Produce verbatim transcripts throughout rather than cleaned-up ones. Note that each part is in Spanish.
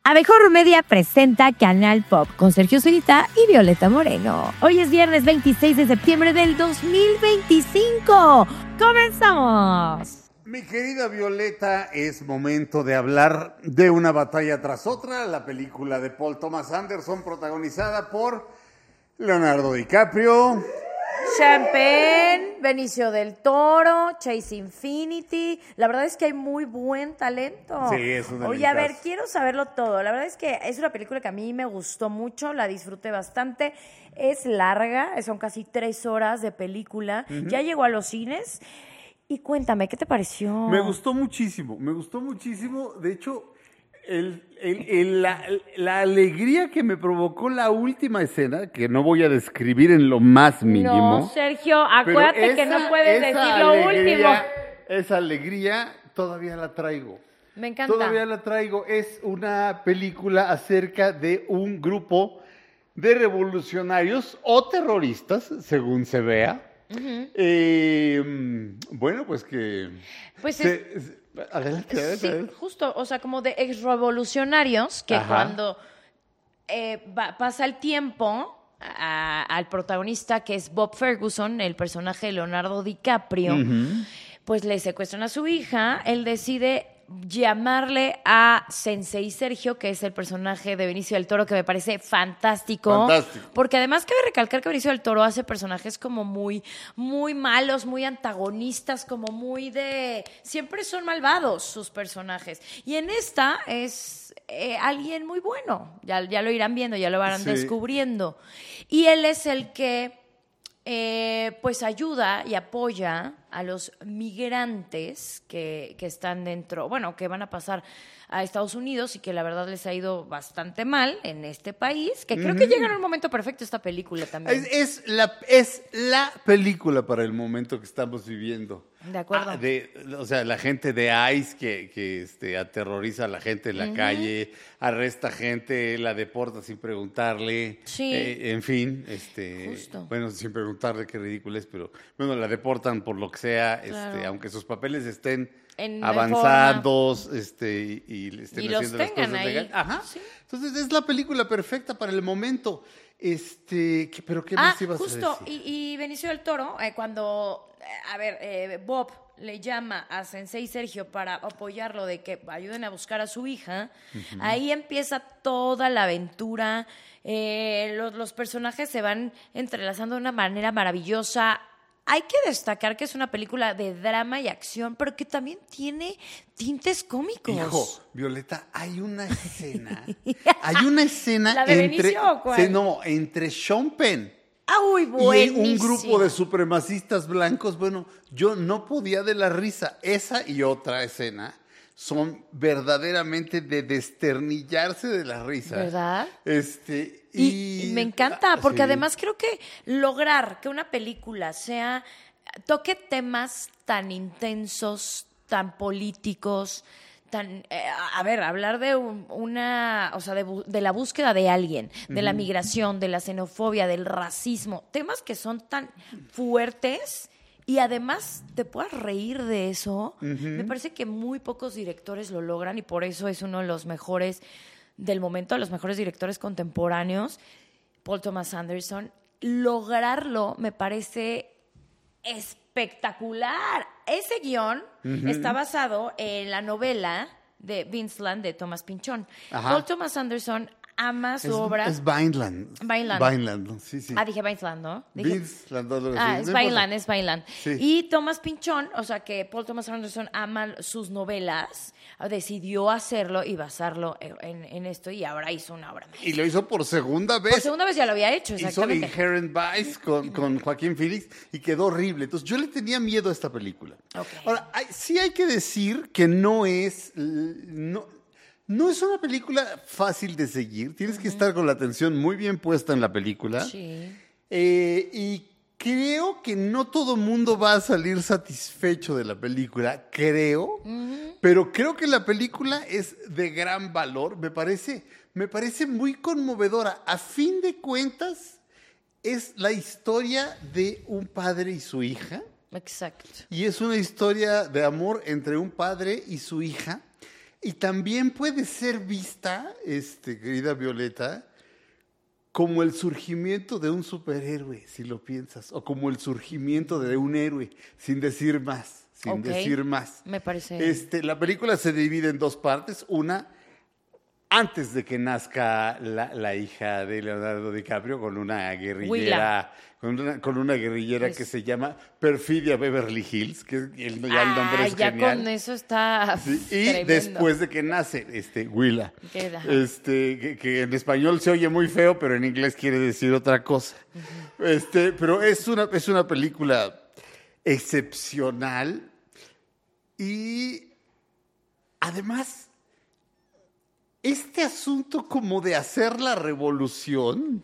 Abejorro Media presenta Canal Pop con Sergio Zurita y Violeta Moreno. Hoy es viernes veintiséis de septiembre del dos mil veinticinco. ¡Comenzamos! Mi querida Violeta, es momento de hablar de Una batalla tras otra, la película de Paul Thomas Anderson protagonizada por Leonardo DiCaprio, Champagne, Benicio del Toro, Chase Infinity. La verdad es que hay muy buen talento. Sí, es un Oye, a ver, elencazo. quiero saberlo todo. La verdad es que es una película que a mí me gustó mucho, la disfruté bastante. Es larga, son casi tres horas de película. Uh-huh. Ya llegó a los cines. Y cuéntame, ¿qué te pareció? Me gustó muchísimo, me gustó muchísimo. De hecho, el, el, el, la, la alegría que me provocó la última escena, que no voy a describir en lo más mínimo. No, Sergio, acuérdate esa, que no puedes decir lo último. Esa alegría todavía la traigo. Me encanta. Todavía la traigo. Es una película acerca de un grupo de revolucionarios o terroristas, según se vea. Uh-huh. Eh, bueno, pues que... Pues se, es, adelante, adelante, sí, adelante. Justo, o sea, como de exrevolucionarios que Ajá. cuando eh, va, pasa el tiempo a, al protagonista, que es Bob Ferguson, el personaje de Leonardo DiCaprio, uh-huh. pues le secuestran a su hija, él decide llamarle a Sensei Sergio, que es el personaje de Benicio del Toro, que me parece fantástico. Fantástico. Porque además cabe recalcar que Benicio del Toro hace personajes como muy, muy malos, muy antagonistas, como muy de... Siempre son malvados sus personajes. Y en esta es eh, alguien muy bueno. Ya, ya lo irán viendo, ya lo van sí. descubriendo. Y él es el que... Eh, pues ayuda y apoya a los migrantes que, que están dentro, bueno, que van a pasar a Estados Unidos y que la verdad les ha ido bastante mal en este país, que creo uh-huh. que llega en un momento perfecto esta película también. Es, es, la, es la película para el momento que estamos viviendo. De acuerdo. Ah, de, o sea, la gente de ICE que, que este, aterroriza a la gente en la uh-huh. calle, arresta gente, la deporta sin preguntarle. Sí. Eh, en fin, este, Justo. bueno, sin preguntarle qué ridículo es, pero bueno, la deportan por lo que sea, Claro. este, aunque sus papeles estén en avanzados este, y, y estén y haciendo los las tengan cosas ahí. legales. Ajá. Sí. Entonces es la película perfecta para el momento. Este, ¿pero qué ah, más ibas justo. a decir? Y, y Benicio del Toro, eh, cuando, eh, a ver, eh, Bob le llama a Sensei Sergio para apoyarlo de que ayuden a buscar a su hija, uh-huh. ahí empieza toda la aventura. Eh, los, los personajes se van entrelazando de una manera maravillosa. Hay que destacar que es una película de drama y acción, pero que también tiene tintes cómicos. Hijo, Violeta, hay una escena, hay una escena ¿La de entre, Benicio o cuál? Se, no, entre Sean Penn ah, uy, y un grupo de supremacistas blancos. Bueno, yo no podía de la risa. Esa y otra escena son verdaderamente de desternillarse de la risa. ¿Verdad? Este... Y, y me encanta, porque sí. además creo que lograr que una película sea toque temas tan intensos, tan políticos, tan eh, a ver, hablar de un, una, o sea, de, de la búsqueda de alguien, de uh-huh. la migración, de la xenofobia, del racismo, temas que son tan fuertes y además te puedas reír de eso. Uh-huh. Me parece que muy pocos directores lo logran y por eso es uno de los mejores del momento, de los mejores directores contemporáneos, Paul Thomas Anderson. Lograrlo me parece espectacular. Ese guión uh-huh. está basado en la novela de Vince Land de Thomas Pynchon. Ajá. Paul Thomas Anderson ama su es, obra. Es Vineland. Vineland. Vineland, sí, sí. Ah, dije Vineland, ¿no? Dije... Vince Land. No, ah, es no Vineland, es Vineland. Sí. Y Thomas Pynchon, o sea que Paul Thomas Anderson ama sus novelas, decidió hacerlo y basarlo en, en esto y ahora hizo una obra más. Y lo hizo por segunda vez. Por segunda vez ya lo había hecho, exactamente. Hizo Inherent Vice con, con Joaquín Phoenix y quedó horrible. Entonces yo le tenía miedo a esta película. Okay. Ahora, hay, sí hay que decir que no es... No, No es una película fácil de seguir. Tienes uh-huh. que estar con la atención muy bien puesta en la película. Sí. Eh, y creo que no todo mundo va a salir satisfecho de la película, creo. Uh-huh. Pero creo que la película es de gran valor. Me parece, me parece muy conmovedora. A fin de cuentas, es la historia de un padre y su hija. Exacto. Y es una historia de amor entre un padre y su hija. y también puede ser vista, este, querida Violeta, como el surgimiento de un superhéroe, si lo piensas, o como el surgimiento de un héroe, sin decir más, sin Ok, decir más. me parece. Este, la película se divide en dos partes. Una, antes de que nazca la, la hija de Leonardo DiCaprio, con una guerrillera, con una, con una guerrillera Pues- que se llama Perfidia Beverly Hills, que el, ya el nombre Ah, es ya genial. con eso está Sí, y tremendo. después de que nace este Willa, Que- ajá. este, que, que en español se oye muy feo, pero en inglés quiere decir otra cosa. Este, pero es una, es una película excepcional y además este asunto como de hacer la revolución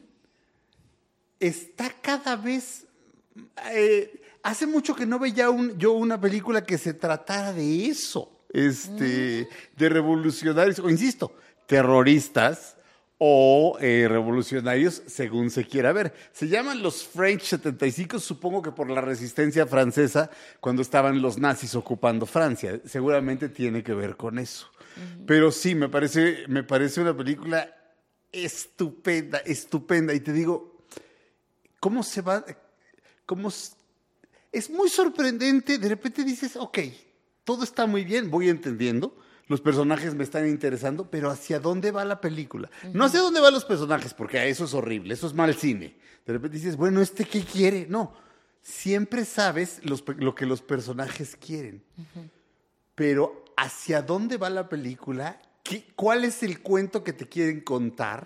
está cada vez... eh, hace mucho que no veía un, yo una película que se tratara de eso, este, de revolucionarios, o insisto, terroristas o eh, revolucionarios según se quiera ver. Se llaman los French setenta y cinco, supongo que por la resistencia francesa cuando estaban los nazis ocupando Francia. Seguramente tiene que ver con eso. Pero sí, me parece, me parece una película estupenda, estupenda. Y te digo, ¿cómo se va? ¿Cómo s- es muy sorprendente. De repente dices, ok, todo está muy bien, voy entendiendo. Los personajes me están interesando, pero ¿hacia dónde va la película? No hacia dónde van los personajes, porque eso es horrible, eso es mal cine. De repente dices, bueno, ¿este qué quiere? No, siempre sabes los pe- lo que los personajes quieren. Pero ¿hacia dónde va la película? ¿Qué- ¿Cuál es el cuento que te quieren contar?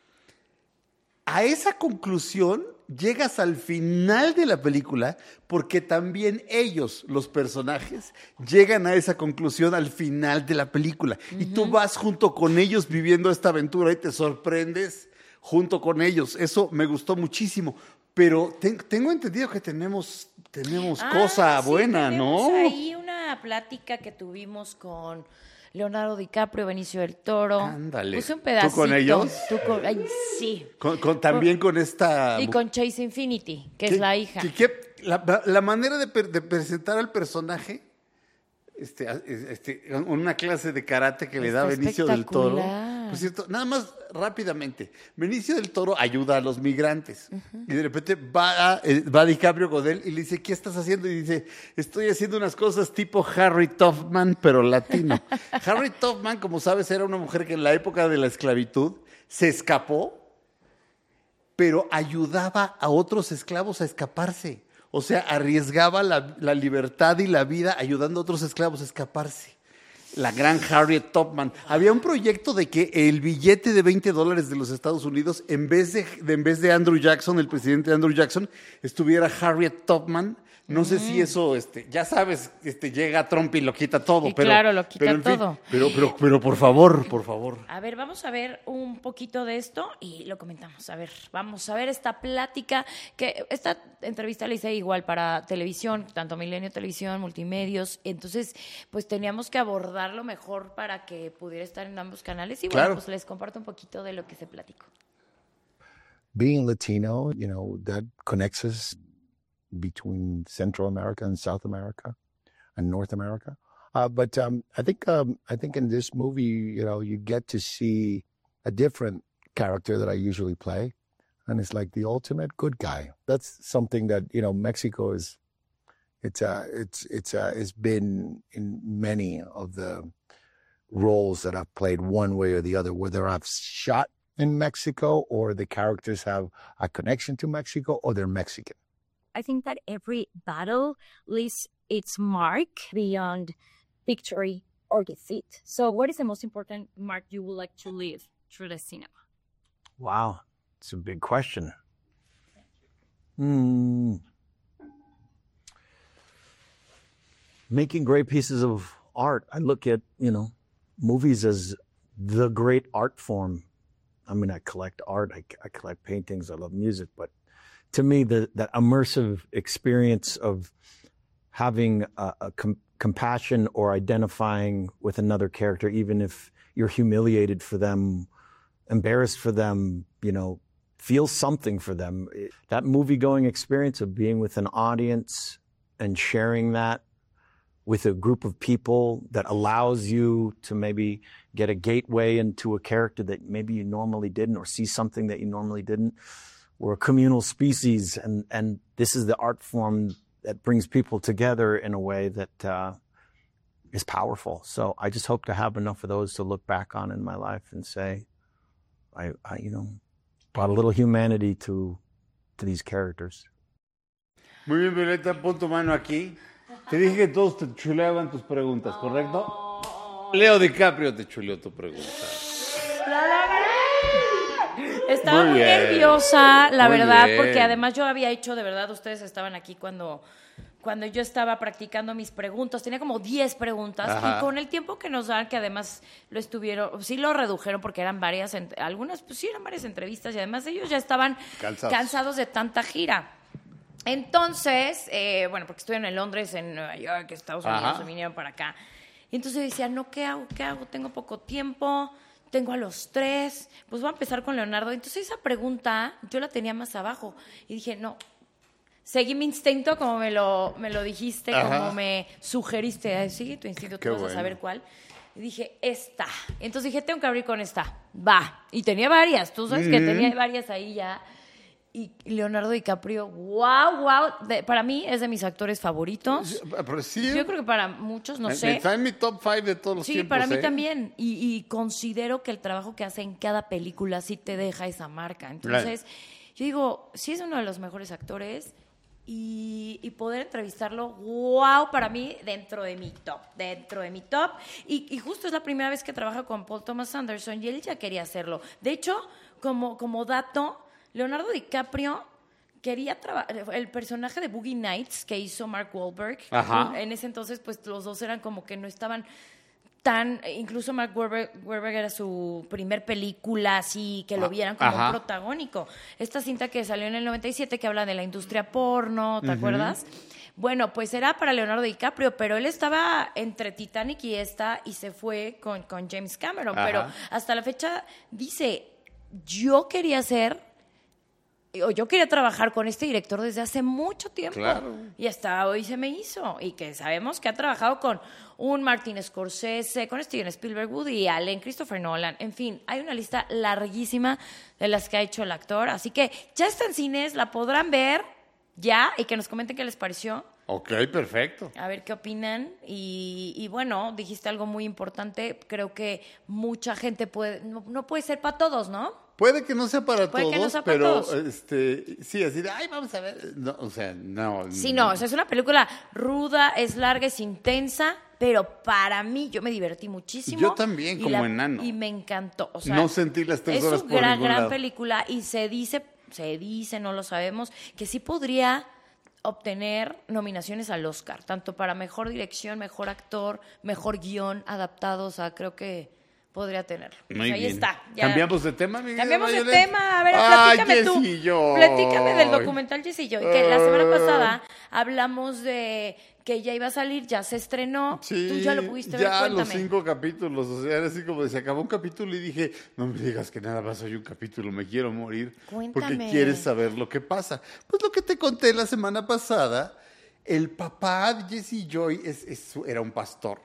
A esa conclusión llegas al final de la película porque también ellos, los personajes, llegan a esa conclusión al final de la película. Y tú vas junto con ellos viviendo esta aventura y te sorprendes junto con ellos. Eso me gustó muchísimo. Pero ten- tengo entendido que tenemos, tenemos Ah, cosa sí, buena, tenemos ¿no? ahí una plática que tuvimos con Leonardo DiCaprio, Benicio del Toro. Ándale. Puse un ¿Tú pedacito. con ellos? Tú con- ay, sí. Con- con- también con esta... Y con Chase Infinity, que que- es la hija. que- que la, la manera de, per- de presentar al personaje, este, a- este, una clase de karate que le da Está Benicio del Toro. espectacular. Por cierto, nada más rápidamente. Benicio del Toro ayuda a los migrantes. Y de repente va, a- eh, va DiCaprio con él y le dice, ¿qué estás haciendo? Y dice, estoy haciendo unas cosas tipo Harry Tubman, pero latino. Harry Tubman, como sabes, era una mujer que en la época de la esclavitud se escapó, pero ayudaba a otros esclavos a escaparse. O sea, arriesgaba la, la libertad y la vida ayudando a otros esclavos a escaparse. La gran Harriet Tubman. Había un proyecto de que el billete de veinte dólares de los Estados Unidos, en vez de, de- en vez de Andrew Jackson, el presidente Andrew Jackson, estuviera Harriet Tubman. No sé si eso, este, ya sabes, este, llega Trump y lo quita todo. Y pero, claro, lo quita pero, en fin, todo. pero, pero, pero por favor, por favor. A ver, vamos a ver un poquito de esto y lo comentamos. A ver, vamos a ver esta plática, que esta entrevista la hice igual para televisión, tanto Milenio Televisión, Multimedios. Entonces, pues teníamos que abordarlo mejor para que pudiera estar en ambos canales. Y bueno, Claro. pues les comparto un poquito de lo que se platicó. Being Latino, you know, that connects us between Central America and South America and North America. Uh, but um, I think um, I think in this movie, you know, you get to see a different character that I usually play, and it's like the ultimate good guy. That's something that, you know, Mexico is. It's uh, it's it's uh, it's been in many of the roles that I've played one way or the other, whether I've shot in Mexico or the characters have a connection to Mexico or they're Mexican. I think that every battle leaves its mark beyond victory or defeat. So, what is the most important mark you would like to leave through the cinema? Wow, it's a big question. Hmm. Making great pieces of art. I look at, you know, movies as the great art form. I mean, I collect art, I, I collect paintings, I love music, but to me, the, that immersive experience of having a, a com- compassion or identifying with another character, even if you're humiliated for them, embarrassed for them, you know, feel something for them. It, that movie-going experience of being with an audience and sharing that with a group of people that allows you to maybe get a gateway into a character that maybe you normally didn't, or see something that you normally didn't. We're a communal species, and, and this is the art form that brings people together in a way that uh, is powerful. So I just hope to have enough of those to look back on in my life and say, I, I you know, brought a little humanity to, to these characters. Muy bien, Violeta, pon tu mano aquí. Te dije que todos te chuleaban tus preguntas, ¿correcto? Leo DiCaprio te chuleó tu pregunta. Estaba Muy muy, bien. nerviosa, la Muy verdad, bien. porque además yo había hecho, de verdad, ustedes estaban aquí cuando, cuando yo estaba practicando mis preguntas. Tenía como diez preguntas. Ajá. Y con el tiempo que nos dan, que además lo estuvieron, sí lo redujeron porque eran varias, ent- algunas, pues sí eran varias entrevistas, y además ellos ya estaban Cansados. cansados de tanta gira. Entonces, eh, bueno, porque estuvieron en Londres, en Nueva York, Estados Unidos, Ajá. se vinieron para acá. Y entonces yo decía, no, ¿qué hago? ¿Qué hago? Tengo poco tiempo, tengo a los tres, pues voy a empezar con Leonardo. Entonces esa pregunta yo la tenía más abajo. Y dije, no, seguí mi instinto como me lo, me lo dijiste, Ajá. como me sugeriste. Ay, sigue tu instinto, Qué tú vas bueno. a saber cuál. Y dije, esta. Entonces dije, tengo que abrir con esta. Va. Y tenía varias, tú sabes que Ujú. tenía varias ahí ya. Y Leonardo DiCaprio, wow, wow, de- para mí es de mis actores favoritos. Pero sí, Yo creo que para muchos, no sé. está en mi top five de todos los Sí, tiempos. para mí ¿eh? también. Y, y considero que el trabajo que hace en cada película sí te deja esa marca. Entonces, yo digo, sí es uno de los mejores actores. Y, y poder entrevistarlo, wow, para mí, dentro de mi top, dentro de mi top. Y, y justo es la primera vez que trabaja con Paul Thomas Anderson y él ya quería hacerlo. De hecho, como, como dato, Leonardo DiCaprio quería trabajar, el personaje de Boogie Nights que hizo Mark Wahlberg, Ajá. en ese entonces pues los dos eran como que no estaban tan, incluso Mark Wahlberg, Wahlberg era su primer película así que lo Ah, vieran como ajá. un protagónico. Esta cinta que salió en el noventa y siete que habla de la industria porno, ¿te acuerdas? Bueno, pues era para Leonardo DiCaprio, pero él estaba entre Titanic y esta y se fue con, con James Cameron, Ajá. pero hasta la fecha dice, yo quería ser o yo quería trabajar con este director desde hace mucho tiempo. Claro. Y hasta hoy se me hizo. Y que sabemos que ha trabajado con un Martin Scorsese, con Steven Spielberg, Woody Allen, Christopher Nolan. En fin, hay una lista larguísima de las que ha hecho el actor. Así que ya está en cines, la podrán ver ya y que nos comenten qué les pareció. Ok, perfecto. A ver qué opinan. Y, y bueno, dijiste algo muy importante. Creo que mucha gente puede, no, no puede ser para todos, ¿no? Puede que no sea para Puede todos, que no sea para pero todos. este, sí, así de, ay, vamos a ver. No, o sea, no. Sí, no, o sea, es una película ruda, es larga, es intensa, pero para mí yo me divertí muchísimo. Yo también, y como la- enano. Y me encantó. O sea, No sentí las tres es horas una por gran, ningún gran lado. película y se dice, se dice, no lo sabemos, que sí podría obtener nominaciones al Oscar, tanto para mejor dirección, mejor actor, mejor guión adaptado, o sea, creo que podría tenerlo. Muy Pues ahí bien. está. ya. ¿Cambiamos de tema, mi querida Cambiamos de Violet? tema. A ver, Ah, platícame tú. Jessy Joy. Platícame del documental Jessy Joy, que la semana Ah. pasada hablamos de que ya iba a salir, ya se estrenó. Sí, Tú ya lo pudiste ver, ya cuéntame. los cinco capítulos, o sea, era así como se acabó un capítulo y dije, no me digas que nada más hay un capítulo, me quiero morir. Porque Cuéntame. quieres saber lo que pasa. Pues lo que te conté la semana pasada, el papá de Jessy Joy es, es- era un pastor,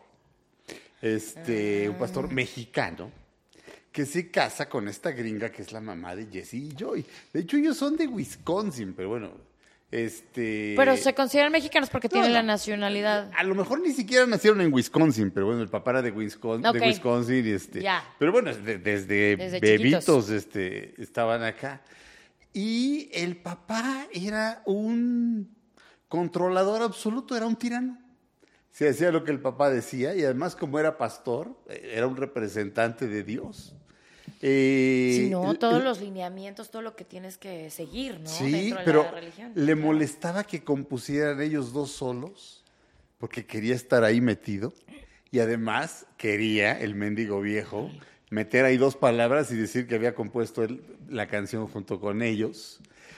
este, un pastor Ah. mexicano, que se casa con esta gringa que es la mamá de Jessy Joy. De hecho, ellos son de Wisconsin, pero bueno, este... Pero se consideran mexicanos porque No, tienen no. la nacionalidad. A lo mejor ni siquiera nacieron en Wisconsin, pero bueno, el papá era de Wisconsin, Ok. de Wisconsin y este, Ya. pero bueno, de- desde, Desde bebitos chiquitos. este, estaban acá. Y el papá era un controlador absoluto, era un tirano. Se hacía lo que el papá decía y además como era pastor, eh, era un representante de Dios. Eh, Sí, no, el- todos el- los lineamientos, todo lo que tienes que seguir, ¿no? Sí, Dentro de pero la religión. le Claro. molestaba que compusieran ellos dos solos, porque quería estar ahí metido. Y además quería, el mendigo viejo, meter ahí dos palabras y decir que había compuesto él la canción junto con ellos.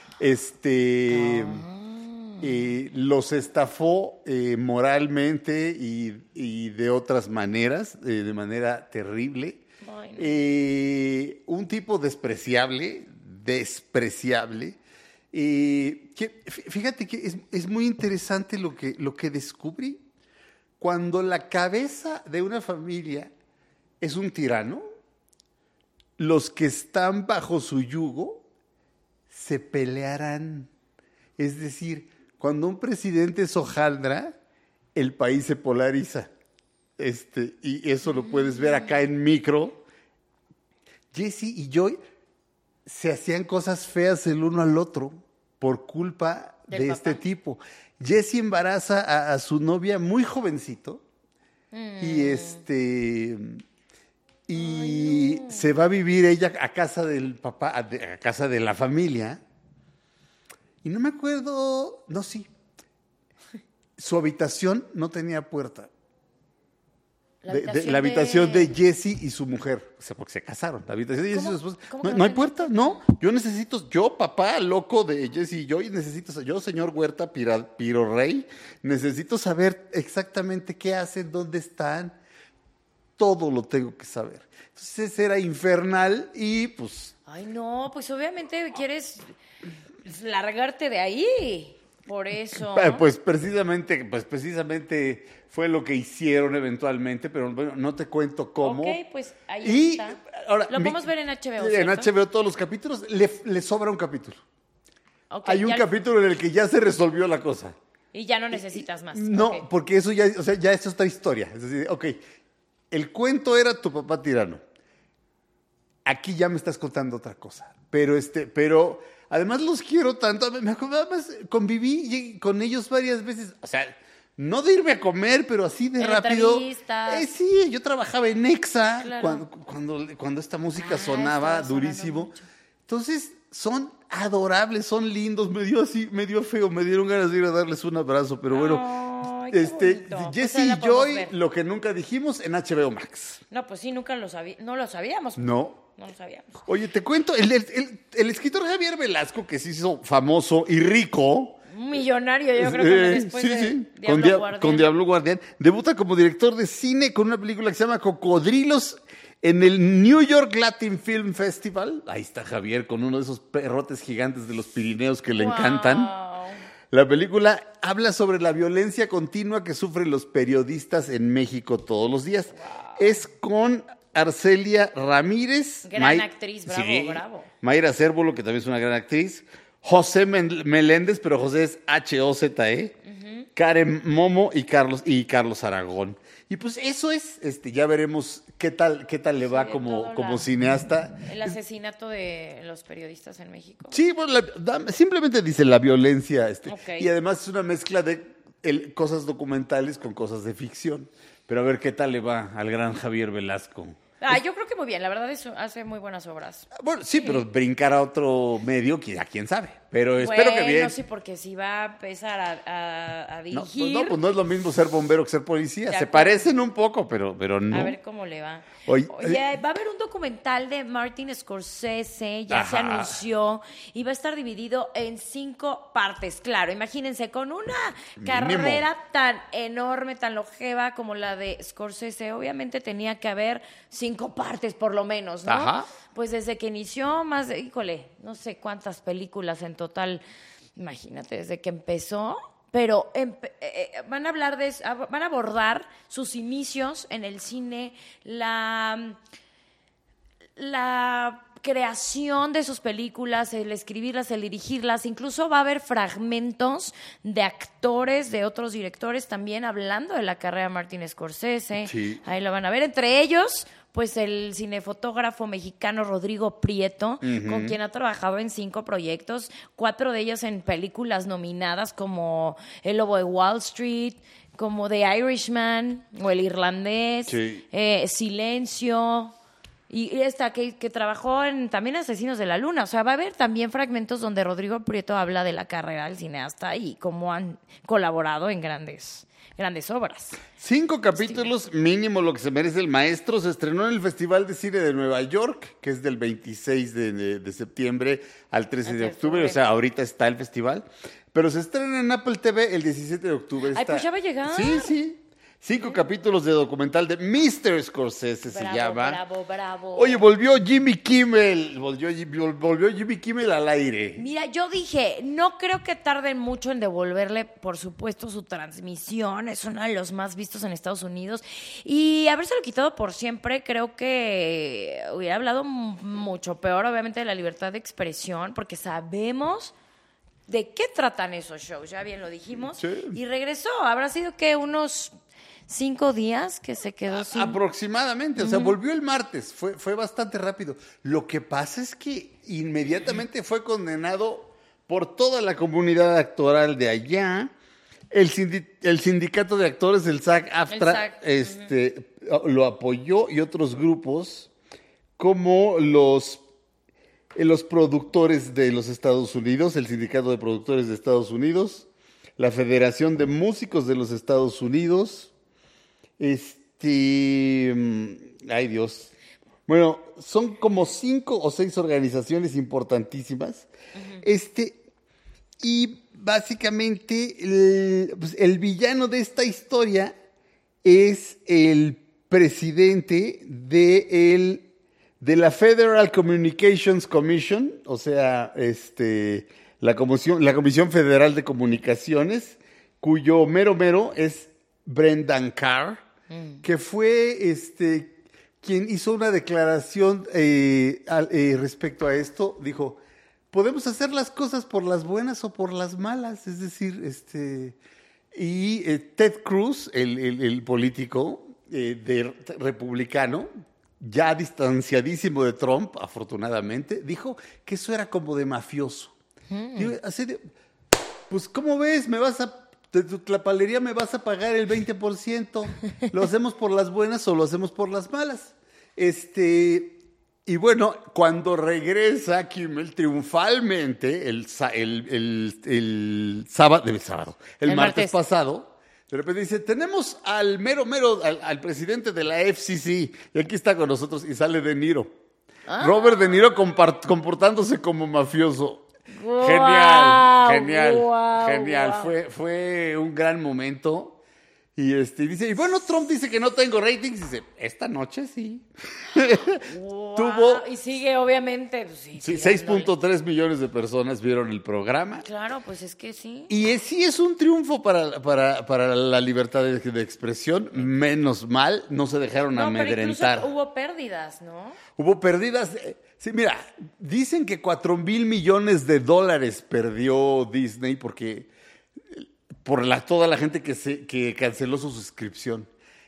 Este. Ah. eh, los estafó eh, moralmente y, y de otras maneras, eh, de manera terrible. Ay, no. Eh, un tipo despreciable, despreciable. Eh, que, fí- fíjate que es, es muy interesante lo que, lo que descubrí. cuando la cabeza de una familia es un tirano, los que están bajo su yugo se pelearán. Es decir, cuando un presidente es hojaldra, el país se polariza. Este, y eso lo puedes ver acá en micro. Jesse y Joy se hacían cosas feas el uno al otro por culpa Del de papá. este tipo. Jesse embaraza a, a su novia muy jovencito Mm. y este y se va a vivir ella a casa del papá, a, de- a casa de la familia. Y no me acuerdo, no, sí. Su habitación no tenía puerta. La De, de- habitación la habitación de... de- Jesse y su mujer, o sea, porque se casaron. La habitación de Jesse y ¿Cómo? su esposa. ¿Cómo No, que no no hay tenía puerta, no. Yo necesito, yo, papá loco de Jesse y yo, y necesito, yo, señor Huerta Pira- Piro Rey, necesito saber exactamente qué hacen, dónde están. Todo lo tengo que saber. Entonces era infernal y pues Ay, no, pues obviamente quieres largarte de ahí. Por eso. Eh, Pues precisamente, pues precisamente fue lo que hicieron eventualmente, pero bueno, no te cuento cómo. Ok, pues ahí Y está. ahora, Lo mi- podemos ver en H B O, En ¿cierto? H B O todos los capítulos, le, le sobra un capítulo. Ok, Hay un ya- capítulo en el que ya se resolvió la cosa. Y ya no necesitas más. No, Ok. porque eso ya, o sea, ya es otra historia. Es decir, ok, el cuento era tu papá tirano. Aquí ya me estás contando otra cosa. Pero este, pero además los quiero tanto. Me acuerdo, además conviví con ellos varias veces. O sea, no de irme a comer, pero así de En rápido. entrevistas. Eh, sí, yo trabajaba en Exa Claro. cuando, cuando, cuando esta música Ah, sonaba estaba sonando durísimo. mucho. Entonces, son adorables, son lindos. Me dio así, me dio feo, me dieron ganas de ir a darles un abrazo, pero bueno. Ay, qué este, bonito. Pues Jesse ahí la y podemos Joy, ver. lo que nunca dijimos en H B O Max. No, pues sí, nunca lo sabíamos. No lo sabíamos. No. No lo sabíamos. Oye, te cuento, el, el- el- el escritor Javier Velasco, que se hizo famoso y rico. Un millonario, yo creo que eh, después sí, de sí, Diablo con, Dia- Guardián. con Diablo Guardián, debuta como director de cine con una película que se llama Cocodrilos en el New York Latin Film Festival. Ahí está Javier con uno de esos perrotes gigantes de los Pirineos que le Wow. encantan. La película habla sobre la violencia continua que sufren los periodistas en México todos los días. Es con Arcelia Ramírez. Gran May- actriz, bravo, bravo. Mayra Cérvolo, que también es una gran actriz. José Men- Meléndez, pero José es H O Z E. Karen Momo y Carlos, y Carlos Aragón. Y pues eso es, este, ya veremos qué tal, qué tal le va Sí, como, todo como la- cineasta. El asesinato de los periodistas en México. Sí, bueno, la- da- simplemente dice la violencia. Este, Ok. Y además es una mezcla de el- cosas documentales con cosas de ficción. Pero a ver qué tal le va al gran Javier Velasco. Ah, yo creo que muy bien. La verdad es hace muy buenas obras. Bueno, sí, pero brincar a otro medio, qui- a quién sabe. Pero Bueno, espero que bien. sí, porque si va a empezar a, a- a No, pues dirigir, no, pues no es lo mismo ser bombero que ser policía. De Se acuerdo. parecen un poco, pero, pero no. a ver cómo le va. Oye, Oye, eh, va a haber un documental de Martin Scorsese, ya se Ajá. anunció, y va a estar dividido en cinco partes. Claro, imagínense, con una Mínimo. carrera tan enorme, tan longeva como la de Scorsese, obviamente tenía que haber cinco partes por lo menos, ¿no? Ajá. Pues desde que inició, más de, híjole, no sé cuántas películas en total, imagínate, desde que empezó. Pero empe- eh, eh, van a hablar de, ab- van a abordar sus inicios en el cine, la, la creación de sus películas, el escribirlas, el dirigirlas, incluso va a haber fragmentos de actores, de otros directores también hablando de la carrera de Martin Scorsese. Sí. Ahí lo van a ver. Entre ellos, pues el cinefotógrafo mexicano Rodrigo Prieto, con quien ha trabajado en cinco proyectos, cuatro de ellos en películas nominadas como El Lobo de Wall Street, como The Irishman o El Irlandés, Sí. eh, Silencio. Y y esta que, que trabajó en también Asesinos de la Luna. O sea, va a haber también fragmentos donde Rodrigo Prieto habla de la carrera del cineasta y cómo han colaborado en grandes, grandes obras. Cinco capítulos, mínimo lo que se merece el maestro. Se estrenó en el Festival de Cine de Nueva York, que es del veintiséis de, de- de septiembre al trece de Al octubre. octubre. O sea, ahorita está el festival. Pero se estrena en Apple T V el diecisiete de octubre. Ay, Está- pues ya va a llegar. Sí, sí. Cinco capítulos de documental de mister Scorsese se Bravo, llama. bravo, bravo. Oye, volvió Jimmy Kimmel. Volvió, volvió Jimmy Kimmel al aire. Mira, yo dije, no creo que tarden mucho en devolverle, por supuesto, su transmisión. Es uno de los más vistos en Estados Unidos. Y habérselo quitado por siempre, creo que hubiera hablado m- mucho peor, obviamente, de la libertad de expresión, porque sabemos de qué tratan esos shows. Ya bien lo dijimos. Sí. Y regresó. Habrá sido que unos cinco días que se quedó sin... Aproximadamente, o sea, volvió el martes, fue, fue bastante rápido. Lo que pasa es que inmediatamente fue condenado por toda la comunidad actoral de allá. El, sindi- el sindicato de actores del SAG-AFTRA El SAG, este, lo apoyó y otros grupos como los, eh, los productores de los Estados Unidos, el sindicato de productores de Estados Unidos, la Federación de Músicos de los Estados Unidos. Este, ay Dios. Bueno, son como cinco o seis organizaciones importantísimas. Uh-huh. Este, y básicamente el, pues, el villano de esta historia es el presidente de, el, de la Federal Communications Commission, o sea, este, la Comisión, la Comisión Federal de Comunicaciones, cuyo mero mero es Brendan Carr, mm. que fue este, quien hizo una declaración eh, al, eh, respecto a esto. Dijo, podemos hacer las cosas por las buenas o por las malas. Es decir, este y eh, Ted Cruz, el, el, el político eh, de, republicano, ya distanciadísimo de Trump, afortunadamente, dijo que eso era como de mafioso. Mm. Digo, así de, pues, ¿cómo ves? Me vas a de tu tlapalería me vas a pagar el veinte por ciento. ¿Lo hacemos por las buenas o lo hacemos por las malas? Este, y bueno, cuando regresa Kimmel triunfalmente el, el, el, el sábado, el, sábado, el, el martes, martes pasado, de repente dice, tenemos al mero mero, al, al presidente de la F C C, y aquí está con nosotros, y sale De Niro. Ah. Robert De Niro compart- comportándose como mafioso. Wow, genial, genial, wow, genial. Wow. Fue, fue un gran momento. Y este dice, y bueno, Trump dice que no tengo ratings. Dice, esta noche sí. Wow. Tuvo. Y sigue, obviamente. Pues, sí, sí, seis punto tres millones de personas vieron el programa. Claro, pues es que sí. Y es, sí es un triunfo para, para, para la libertad de, de expresión. Menos mal, no se dejaron no, amedrentar. Pero hubo pérdidas, ¿no? Hubo pérdidas. Sí, mira, dicen que cuatro mil millones de dólares perdió Disney porque por la, toda la gente que, se, que canceló su suscripción.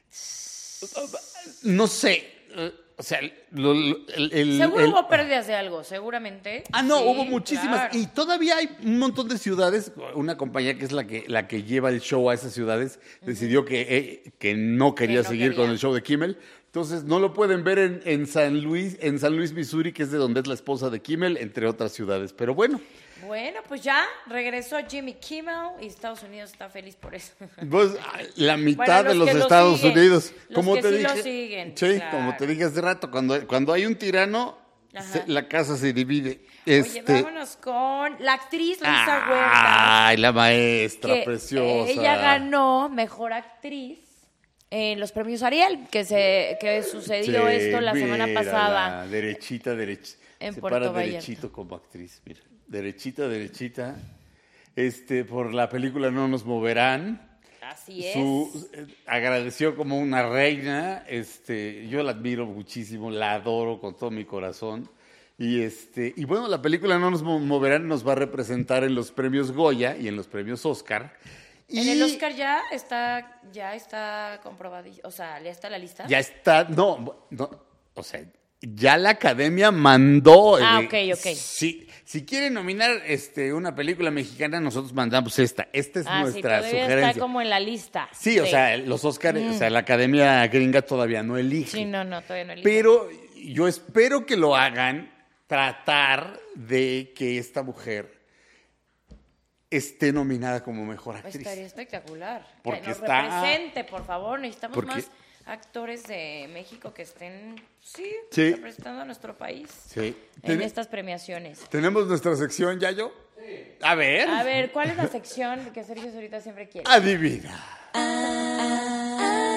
No sé, o sea, lo, lo, el, el, seguro el, hubo pérdidas de algo, seguramente. Ah, no, sí, hubo muchísimas. Claro. Y todavía hay un montón de ciudades. Una compañía que es la que, la que lleva el show a esas ciudades uh-huh. decidió que, eh, que no quería que no seguir quería. con el show de Kimmel. Entonces no lo pueden ver en, en San Luis, en San Luis, Missouri, que es de donde es la esposa de Kimmel, entre otras ciudades. Pero bueno. Bueno, pues ya regresó Jimmy Kimmel y Estados Unidos está feliz por eso. Pues la mitad bueno, los de los lo Estados siguen, Unidos. Los como que te sí dije, lo siguen. Sí, claro. como te dije hace rato, cuando, cuando hay un tirano, se, la casa se divide. Este... Oye, vámonos con la actriz Luisa ah, Huerta. Ay, la maestra que, preciosa. Eh, ella ganó Mejor Actriz en los premios Ariel, que se que sucedió sí, esto la semana pasada. Derechita, derechita. En se Puerto para Vallarta. derechito como actriz, mira. Derechita, derechita. Este, por la película No nos moverán. Así es. Su, eh, agradeció como una reina. Este, yo la admiro muchísimo, la adoro con todo mi corazón. Y este, y bueno, la película No nos moverán nos va a representar en los premios Goya y en los premios Oscar. En y el Oscar ya está, ya está comprobado, o sea, ¿ya está la lista? Ya está, no, no, o sea, ya la Academia mandó. Ah, el, ok, ok. Si, si quieren nominar este, una película mexicana, nosotros mandamos esta. Esta es ah, nuestra sí, sugerencia. Está como en la lista. Sí, sí. o sea, los Oscars, mm. o sea, la Academia gringa todavía no elige. Sí, no, no, todavía no elige. Pero yo espero que lo hagan, tratar de que esta mujer esté nominada como mejor actriz. Estaría espectacular. Porque que nos está... represente, por favor. Necesitamos porque... más actores de México que estén, sí, sí. representando a nuestro país sí. en estas premiaciones. ¿Tenemos nuestra sección, Yayo? Sí. A ver. A ver, ¿cuál es la sección que Sergio ahorita siempre quiere? Adivina. Ah, ah, ah.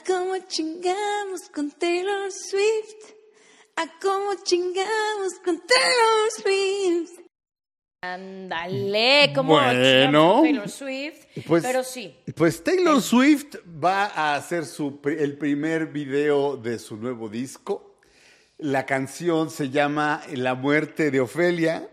cómo chingamos con Taylor Swift. A cómo chingamos con Taylor Swift. Ándale, como Bueno, Taylor Swift, pues, pero sí. Pues Taylor Swift va a hacer su, pri- el primer video de su nuevo disco. La canción se llama La muerte de Ofelia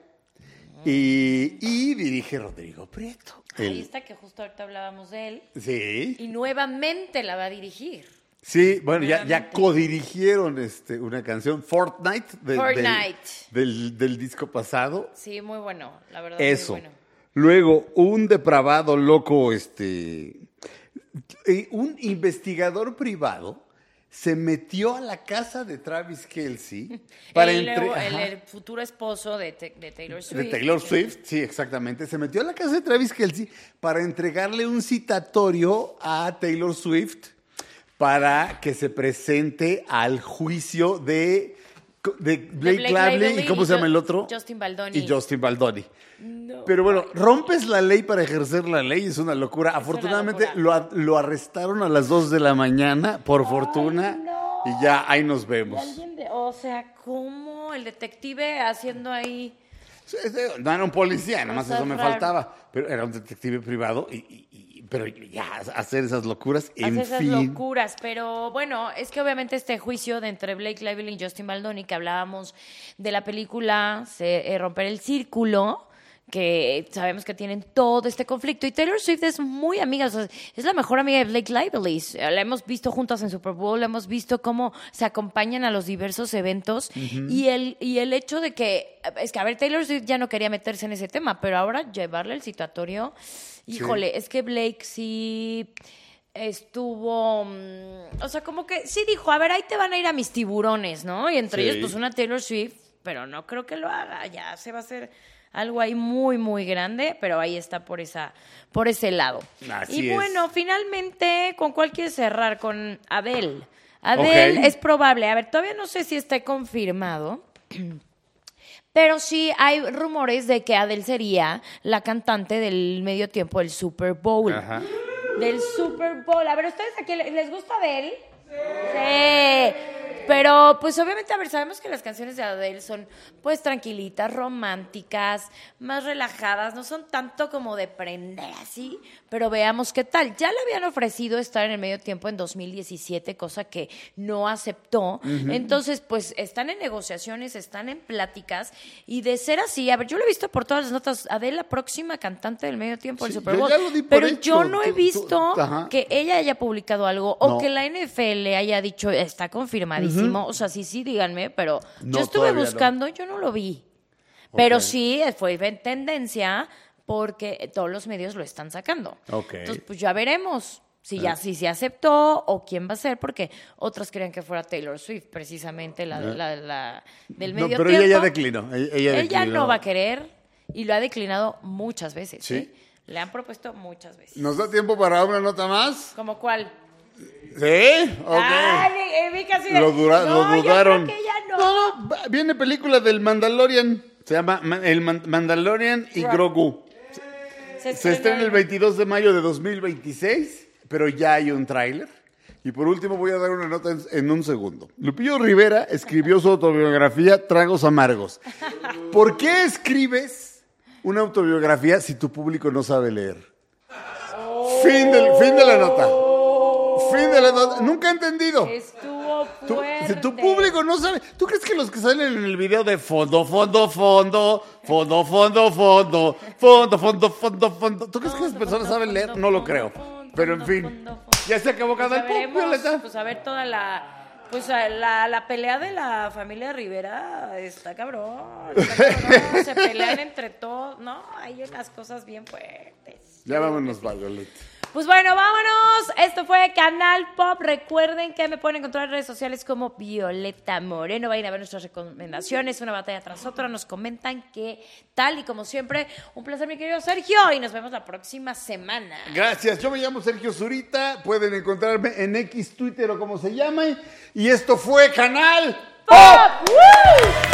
y, y dirige Rodrigo Prieto. Ahí El- está, que justo ahorita hablábamos de él. sí, Y nuevamente la va a dirigir. sí, bueno, ya, ya codirigieron este, una canción, Fortnite, de- del- Fortnite. Del, del disco pasado. Sí, muy bueno, la verdad. Eso. Muy bueno. Luego, un depravado loco, este, eh, un investigador privado se metió a la casa de Travis Kelce para el, entre- el- ajá, el futuro esposo de, te- de Taylor Swift. de Taylor Swift, sí, exactamente. Se metió a la casa de Travis Kelce para entregarle un citatorio a Taylor Swift para que se presente al juicio de, de Blake, Blake Lively Lively y ¿cómo y se llama Jo- el otro? Justin Baldoni. Y Justin Baldoni. No. Pero bueno, rompes la ley para ejercer la ley, es una locura. Afortunadamente locura. Lo, a- lo arrestaron a las dos de la mañana, por fortuna, no. y ya ahí nos Y vemos. alguien de- o sea, ¿cómo el detective haciendo ahí? Sí, sí, No era un policía, nada más Cosas eso me raras. faltaba, pero era un detective privado, y, y- y- pero ya hacer esas locuras, en Hace esas fin. locuras, pero bueno, es que obviamente este juicio de entre Blake Lively y Justin Baldoni, que hablábamos de la película se, eh, Romper el Círculo, que sabemos que tienen todo este conflicto, y Taylor Swift es muy amiga, o sea, es la mejor amiga de Blake Lively, la hemos visto juntas en Super Bowl, la hemos visto cómo se acompañan a los diversos eventos, y, el, y el hecho de que, es que a ver, Taylor Swift ya no quería meterse en ese tema, pero ahora llevarle el citatorio, híjole, es que Blake sí estuvo, mm, o sea, como que sí dijo, a ver, ahí te van a ir a mis tiburones, ¿no? Y entre Sí. ellos, pues una Taylor Swift, pero no creo que lo haga, ya se va a hacer algo ahí muy, muy grande, pero ahí está por esa, por ese lado. Así y es. bueno, finalmente, ¿con cuál quieres cerrar? Con Adele. Adele Ok. es probable, a ver, todavía no sé si está confirmado, pero sí hay rumores de que Adele sería la cantante del medio tiempo del Super Bowl. Ajá. Del Super Bowl. A ver, ¿ustedes aquí le- les gusta Adele? Sí. Pero, pues, obviamente, a ver, sabemos que las canciones de Adele son, pues, tranquilitas, románticas, más relajadas, no son tanto como de prender así, pero veamos qué tal. Ya le habían ofrecido estar en el medio tiempo en dos mil diecisiete, cosa que no aceptó. Entonces, pues, están en negociaciones, están en pláticas, y de ser así, a ver, yo lo he visto por todas las notas, Adele, la próxima cantante del medio tiempo del Sí, Super yo Bowl. ya lo di por Pero hecho. yo no he Tú- tú- visto ajá. que ella haya publicado algo o No. que la N F L haya dicho está confirmadísimo. O sea, sí, sí, díganme, pero No, yo estuve todavía no. buscando, yo no lo vi. Pero Ok. sí fue en tendencia porque todos los medios lo están sacando. Ok. Entonces, pues ya veremos si ya sí se aceptó o quién va a ser, porque otras querían que fuera Taylor Swift, precisamente la, la, la del No, medio pero tiempo. ella ya declinó. Ella, ella Ella declinó. no va a querer y lo ha declinado muchas veces. Sí. ¿eh? Le han propuesto muchas veces. ¿Nos da tiempo para una nota más? ¿Como cuál? ¿Sí? Ok. Ay, vi, vi casi de- Lo, dura- No, lo yo dudaron. creo que ya no. No, no, va- viene película del Mandalorian. Se llama Ma- El Man- Mandalorian y Rock. Grogu. Se Se estrena el veintidós de mayo de dos mil veintiséis, pero ya hay un tráiler. Y por último voy a dar una nota en, en un segundo. Lupillo Rivera escribió su autobiografía Tragos Amargos. ¿Por qué escribes una autobiografía si tu público no sabe leer? Fin, del, fin de la nota. Fin de la nota. Nunca he entendido. Estuvo Tú- fuerte. si tu público no sabe, ¿tú crees que los que salen en el video de fondo, fondo, fondo, fondo, fondo, fondo, fondo, fondo, fondo, fondo, ¿tú crees que las personas saben leer? No lo creo. Pero en fin, ya se acabó Pues cada a pop, veremos, Violeta. pues a ver toda la... Pues a la, la pelea de la familia Rivera está cabrón, está cabrón, se pelean entre todos, no, hay unas cosas bien fuertes. Ya vámonos, Violeta. Pues bueno, vámonos. Esto fue Canal Pop. Recuerden que me pueden encontrar en redes sociales como Violeta Moreno. Vayan a ver nuestras recomendaciones, una batalla tras otra. Nos comentan qué tal. Y como siempre, un placer, mi querido Sergio. Y nos vemos la próxima semana. Gracias, yo me llamo Sergio Zurita. Pueden encontrarme en X, Twitter o como se llame. Y esto fue Canal ¡Pop! ¡Woo!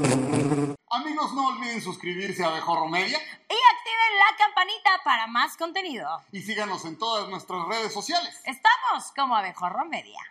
Amigos, no olviden suscribirse a Abejorro Media Y activen la campanita para más contenido. y síganos en todas nuestras redes sociales. Estamos como Abejorro Media.